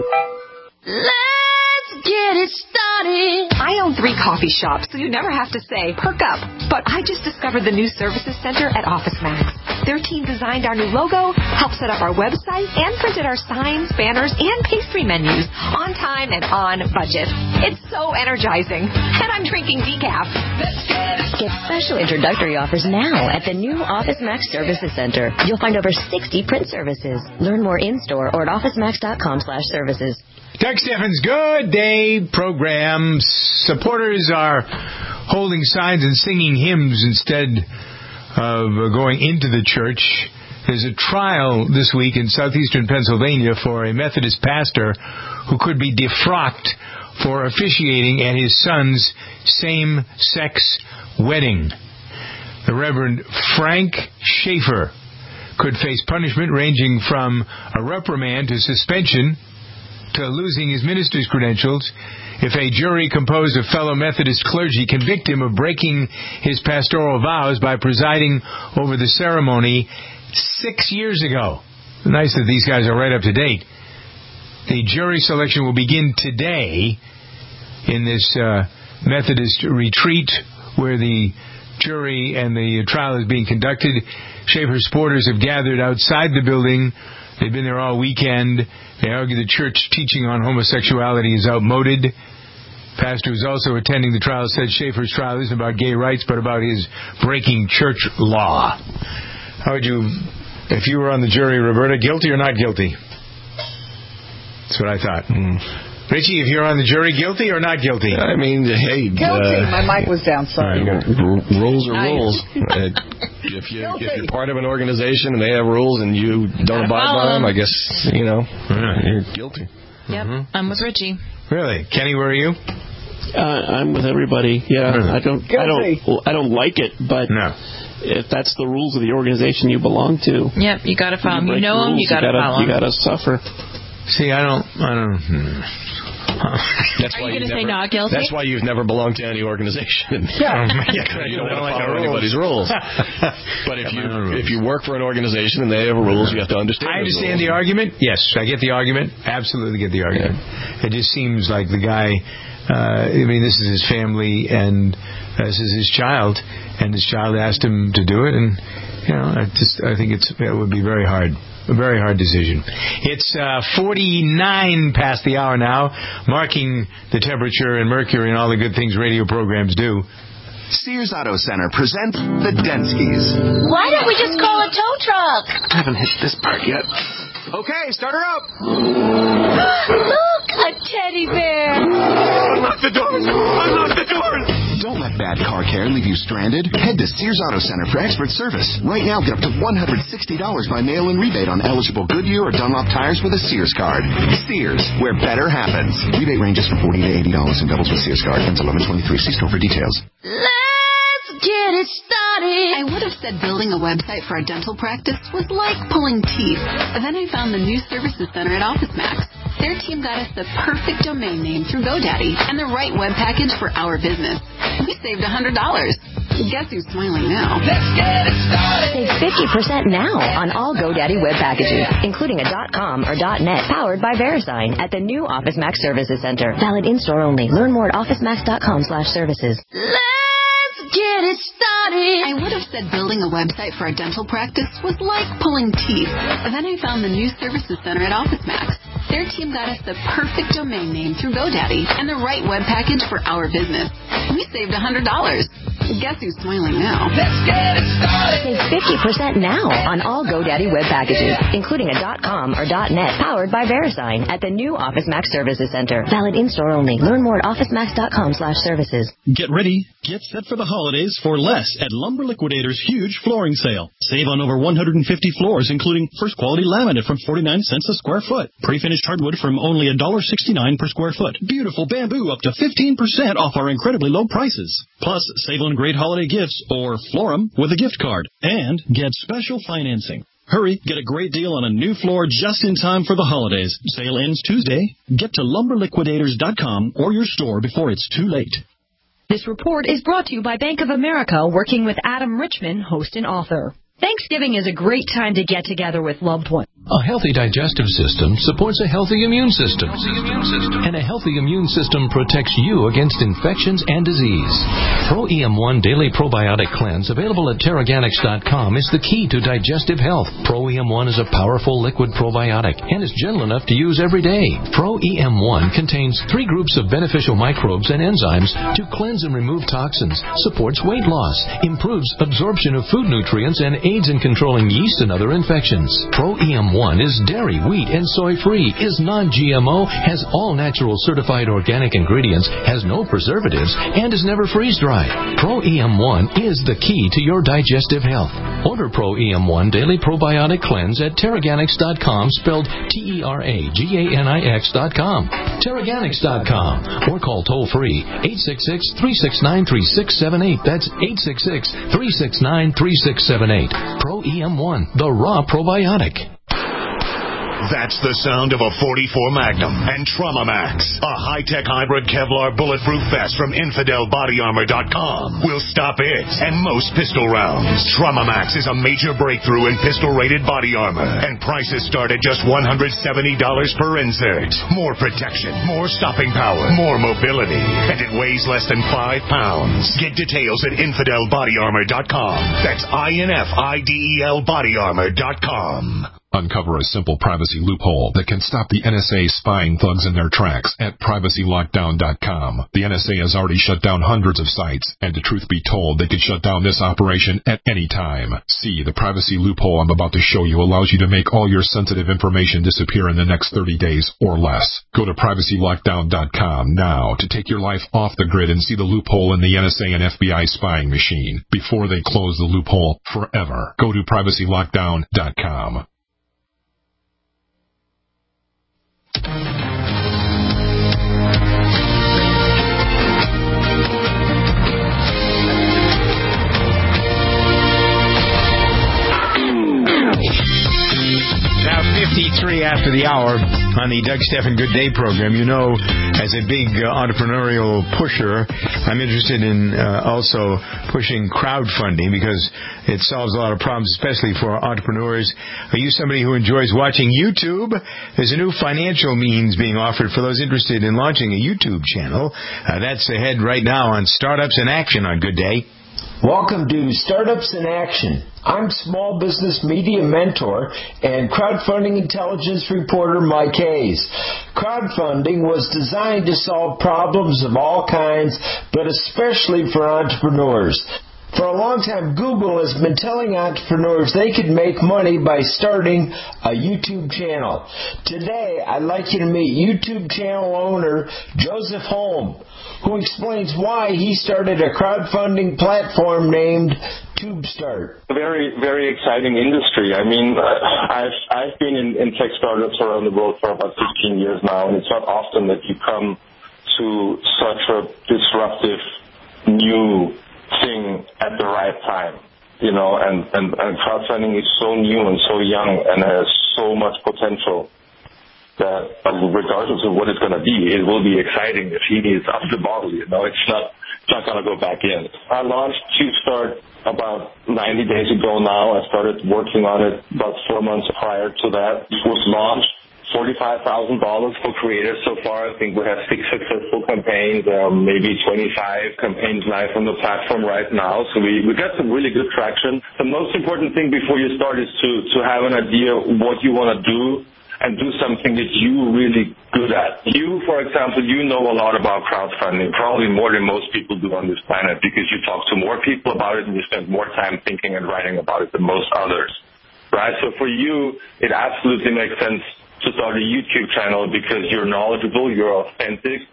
S16: Let's get it started. I own 3 coffee shops, so you never have to say, perk up. But I just discovered the new services center at OfficeMax. Their team designed our new logo, helped set up our website, and printed our signs, banners, and pastry menus on time and on budget. It's so energizing. And I'm drinking decaf.
S24: Get special introductory offers now at the new OfficeMax Services Center. You'll find over 60 print services. Learn more in-store or at OfficeMax.com/services.
S1: Doug Steffens' Good Day program. Supporters are holding signs and singing hymns instead of going into the church. There's a trial this week in southeastern Pennsylvania for a Methodist pastor who could be defrocked for officiating at his son's same-sex wedding. The Reverend Frank Schaefer could face punishment ranging from a reprimand to suspension to losing his minister's credentials if a jury composed of fellow Methodist clergy convict him of breaking his pastoral vows by presiding over the ceremony 6 years ago. Nice that these guys are right up to date. The jury selection will begin today in this Methodist retreat where the jury and the trial is being conducted. Schaefer's supporters have gathered outside the building. They've been there all weekend. They argue the church teaching on homosexuality is outmoded. Pastor who's also attending the trial said Schaefer's trial isn't about gay rights, but about his breaking church law. How would you, if you were on the jury, Roberta, guilty or not guilty? That's what I thought. Richie, if you're on the jury, guilty or not guilty?
S5: I mean, hey...
S4: Guilty. My mic was down, sorry.
S5: Rules are rules. If you're part of an organization and they have rules and you don't abide by them, I guess, you're guilty.
S2: Yep, I'm with Richie.
S1: Really? Kenny, where are you?
S3: I'm with everybody. Yeah,
S1: really?
S3: I don't like it, but if that's the rules of the organization you belong to,
S2: yep, you got to follow them. You know them, you got to follow them.
S3: You got to suffer.
S1: See, I don't.
S5: That's
S2: Are you going to say not guilty?
S5: That's why you've never belonged to any organization.
S1: Yeah.
S5: You don't want to follow anybody's rules. But if you work for an organization and they have rules, you have to understand.
S1: I understand the argument. Yes, I get the argument. Absolutely get the argument. Yeah. It just seems like the guy. This is his family and this is his child, and his child asked him to do it, and I think it would be very hard. A very hard decision. It's 49 past the hour now, marking the temperature and mercury and all the good things radio programs do.
S17: Sears Auto Center presents the Denskys.
S21: Why don't we just call a tow truck?
S17: I haven't hit this part yet. Okay, start her up.
S21: Look, a teddy bear.
S17: Unlock the doors. Unlock the doors. Don't let bad car care leave you stranded. Head to Sears Auto Center for expert service. Right now, get up to $160 by mail-in rebate on eligible Goodyear or Dunlop tires with a Sears card. Sears, where better happens. Rebate ranges from $40 to $80 and doubles with Sears card. Ends 11/23. See store for details.
S21: Let's get it started.
S18: I would have said building a website for a dental practice was like pulling teeth. But then I found the new services center at OfficeMax. Their team got us the perfect domain name through GoDaddy and the right web package for our business. We saved $100. Guess who's smiling now?
S21: Let's get it started.
S24: Save 50% now on all GoDaddy web packages, including a .com or .net powered by VeriSign at the new OfficeMax Services Center. Valid in-store only. Learn more at OfficeMax.com/services.
S21: Let's get it started.
S18: I would have said building a website for a dental practice was like pulling teeth. But then I found the new services center at OfficeMax. Their team got us the perfect domain name through GoDaddy and the right web package for our business. We saved $100. Guess who's smiling now?
S11: Let's get it started. Save 50% now on all GoDaddy web packages, including a .com or .net powered by VeriSign at the new Office Max Services Center. Valid in-store only. Learn more at officemax.com/services.
S7: Get ready. Get set for the holidays for less at Lumber Liquidators' huge flooring sale. Save on over 150 floors, including first quality laminate from 49 cents a square foot. Pre-finished hardwood from only $1.69 per square foot. Beautiful bamboo up to 15% off our incredibly low prices. Plus, save on great holiday gifts or Florum with a gift card. And get special financing. Hurry, get a great deal on a new floor just in time for the holidays. Sale ends Tuesday. Get to lumberliquidators.com or your store before it's too late.
S12: This report is brought to you by Bank of America, working with Adam Richman, host and author. Thanksgiving is a great time to get together with loved ones.
S19: A healthy digestive system supports a healthy immune system. And a healthy immune system protects you against infections and disease. Pro EM1 Daily Probiotic Cleanse, available at Teraganix.com, is the key to digestive health. Pro EM1 is a powerful liquid probiotic and is gentle enough to use every day. Pro EM1 contains 3 groups of beneficial microbes and enzymes to cleanse and remove toxins, supports weight loss, improves absorption of food nutrients, and aids in controlling yeast and other infections. Pro EM1 is dairy, wheat, and soy-free, is non-GMO, has all natural certified organic ingredients, has no preservatives, and is never freeze-dried. Pro EM1 is the key to your digestive health. Order Pro EM1 Daily Probiotic Cleanse at Teraganix.com, spelled Teraganix.com. Teraganix.com, or call toll-free 866-369-3678. That's 866-369-3678. Pro EM1, the raw probiotic.
S20: That's the sound of a .44 Magnum and Trauma Max, a high-tech hybrid Kevlar bulletproof vest from InfidelBodyArmor.com. Will stop it and most pistol rounds. Trauma Max is a major breakthrough in pistol-rated body armor, and prices start at just $170 per insert. More protection, more stopping power, more mobility, and it weighs less than 5 pounds. Get details at InfidelBodyArmor.com. That's INFIDEL BodyArmor.com.
S23: Uncover a simple privacy loophole that can stop the NSA spying thugs in their tracks at privacylockdown.com. The NSA has already shut down hundreds of sites, and to truth be told, they could shut down this operation at any time. See, the privacy loophole I'm about to show you allows you to make all your sensitive information disappear in the next 30 days or less. Go to privacylockdown.com now to take your life off the grid and see the loophole in the NSA and FBI spying machine before they close the loophole forever. Go to privacylockdown.com.
S1: Now 53 after the hour on the Doug Stephan Good Day program. You know, as a big entrepreneurial pusher, I'm interested in also pushing crowdfunding because it solves a lot of problems, especially for entrepreneurs. Are you somebody who enjoys watching YouTube? There's a new financial means being offered for those interested in launching a YouTube channel. That's ahead right now on Startups in Action on Good Day.
S26: Welcome to Startups in Action. I'm small business media mentor and crowdfunding intelligence reporter Mike Hayes. Crowdfunding was designed to solve problems of all kinds, but especially for entrepreneurs. For a long time, Google has been telling entrepreneurs they could make money by starting a YouTube channel. Today, I'd like you to meet YouTube channel owner Joseph Holm, who explains why he started a crowdfunding platform named TubeStart.
S27: A very, very exciting industry. I mean, I've been in tech startups around the world for about 15 years now, and it's not often that you come to such a disruptive new thing at the right time, you know, and crowdfunding is so new and so young and has so much potential that regardless of what it's going to be, it will be exciting if he is up the bottle, you know, it's not going to go back in. I launched TubeStart about 90 days ago now. I started working on it about 4 months prior to that. It was launched. $45,000 for creators so far. I think we have 6 successful campaigns, maybe 25 campaigns live on the platform right now. So we got some really good traction. The most important thing before you start is to have an idea what you want to do and do something that you're really good at. You, for example, you know a lot about crowdfunding, probably more than most people do on this planet, because you talk to more people about it and you spend more time thinking and writing about it than most others, right? So for you, it absolutely makes sense to start a YouTube channel because you're knowledgeable, you're authentic,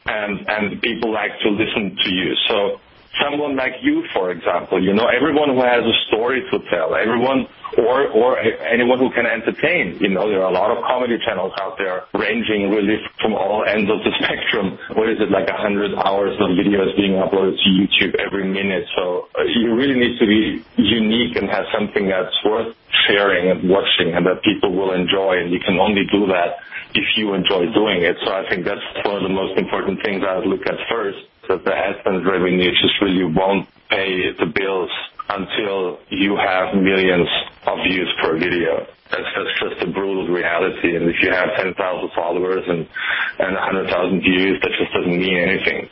S27: and people like to listen to you. So someone like you, for example, everyone who has a story to tell, everyone or anyone who can entertain, there are a lot of comedy channels out there ranging really from all ends of the spectrum. What is it, like 100 hours of videos being uploaded to YouTube every minute? So you really need to be unique and have something that's worth sharing and watching and that people will enjoy, and you can only do that if you enjoy doing it. So I think that's one of the most important things I would look at first, that the AdSense revenue just really won't pay the bills until you have millions of views per video. That's just a brutal reality. And if you have 10,000 followers and 100,000 views, that just doesn't mean anything.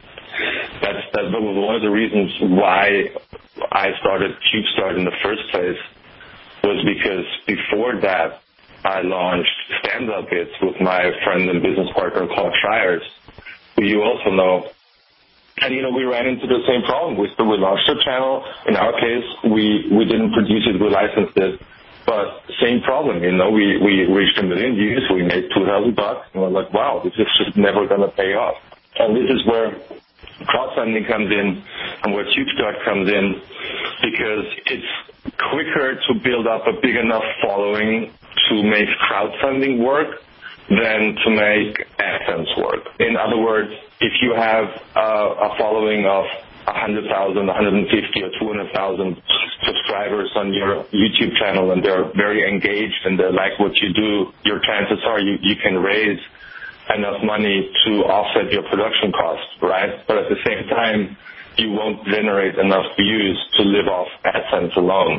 S27: That was one of the reasons why I started CubeStart in the first place, was because before that I launched Stand Up Bits with my friend and business partner Claude Schreiers, who you also know. And, we ran into the same problem. We launched a channel. In our case, we didn't produce it, we licensed it. But same problem, we reached 1 million views, we made $2,000, and we're like, wow, this is just never going to pay off. And this is where crowdfunding comes in and where CubeStart comes in, because it's quicker to build up a big enough following to make crowdfunding work than to make AdSense work. In other words, if you have a following of 100,000, 150, or 200,000 subscribers on your YouTube channel and they're very engaged and they like what you do, your chances are you can raise enough money to offset your production costs, right? But at the same time, you won't generate enough views to live off AdSense alone.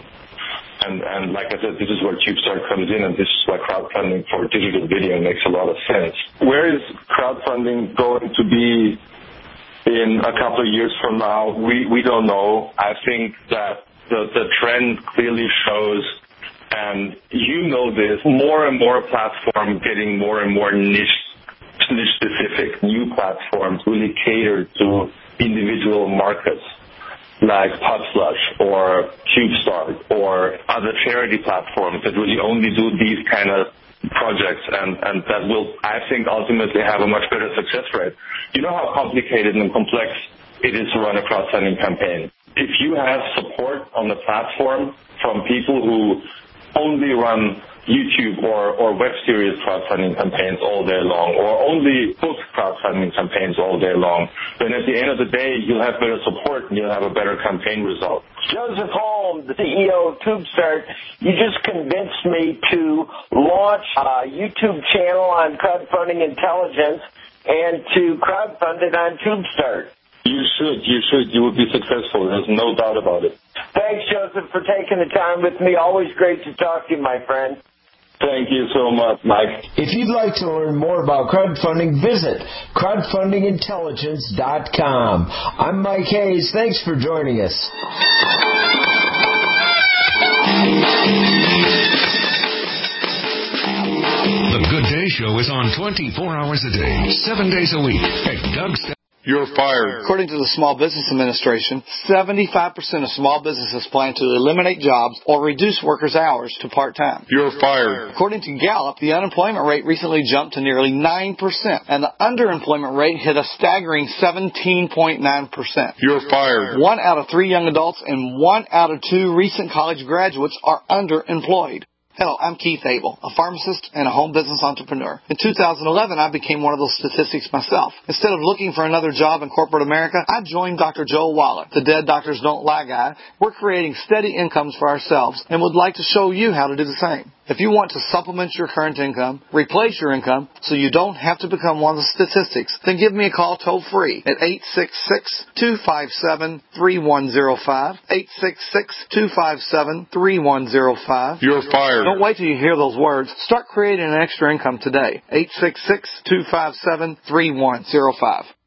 S27: And like I said, this is where CubeStart comes in, and this is why crowdfunding for digital video makes a lot of sense. Where is crowdfunding going to be in a couple of years from now? We don't know. I think that the trend clearly shows, and you know this, more and more platforms getting more and more niche-specific. New platforms really cater to individual markets, like Podslush or CubeStart or other charity platforms that really only do these kind of projects, and that will, I think, ultimately have a much better success rate. You know how complicated and complex it is to run a crowdfunding campaign. If you have support on the platform from people who only run YouTube or web series crowdfunding campaigns all day long, or only book crowdfunding campaigns all day long, then at the end of the day, you'll have better support and you'll have a better campaign result.
S26: Joseph Holm, the CEO of CubeStart, you just convinced me to launch a YouTube channel on crowdfunding intelligence and to crowdfund it on CubeStart.
S27: You should. You will be successful. There's no doubt about it.
S26: Thanks, Joseph, for taking the time with me. Always great to talk to you, my friend.
S27: Thank you so much, Mike.
S26: If you'd like to learn more about crowdfunding, visit crowdfundingintelligence.com. I'm Mike Hayes. Thanks for joining us.
S20: The Good Day Show is on 24 hours a day, 7 days a week at Doug.
S6: You're fired. According to the Small Business Administration, 75% of small businesses plan to eliminate jobs or reduce workers' hours to part-time. You're fired. According to Gallup, the unemployment rate recently jumped to nearly 9%, and the underemployment rate hit a staggering 17.9%. You're fired. 1 out of 3 young adults and 1 out of 2 recent college graduates are underemployed. Hello, I'm Keith Abel, a pharmacist and a home business entrepreneur. In 2011, I became one of those statistics myself. Instead of looking for another job in corporate America, I joined Dr. Joel Wallach, the Dead Doctors Don't Lie guy. We're creating steady incomes for ourselves and would like to show you how to do the same. If you want to supplement your current income, replace your income so you don't have to become one of the statistics, then give me a call toll-free at 866-257-3105, 866-257-3105. You're fired. Don't wait till you hear those words. Start creating an extra income today. 866-257-3105.